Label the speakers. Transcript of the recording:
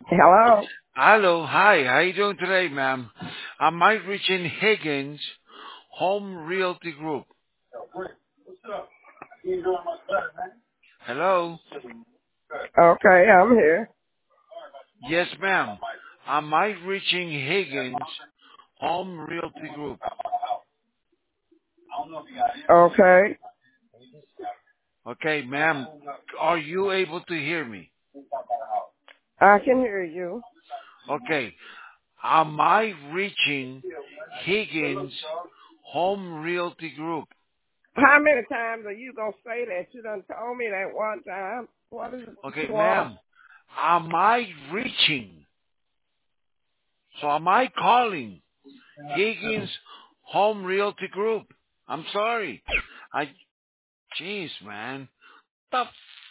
Speaker 1: Hello.
Speaker 2: Hello, hi. How you doing today, ma'am? I'm Mike Richard Higgins, Home Realty Group. Hello?
Speaker 1: Okay, I'm here.
Speaker 2: Yes, ma'am. I'm Mike Richard Higgins, Home Realty Group.
Speaker 1: Okay.
Speaker 2: Okay, ma'am, are you able to hear me?
Speaker 1: I can hear you.
Speaker 2: Okay. Am I reaching Higgins, Home Realty Group?
Speaker 1: How many times are you gonna say that? You done told me that one time. What is it
Speaker 2: Okay,
Speaker 1: you want?
Speaker 2: ma'am, am I reaching? So am I calling Higgins Home Realty Group? I'm sorry. Jeez, man. The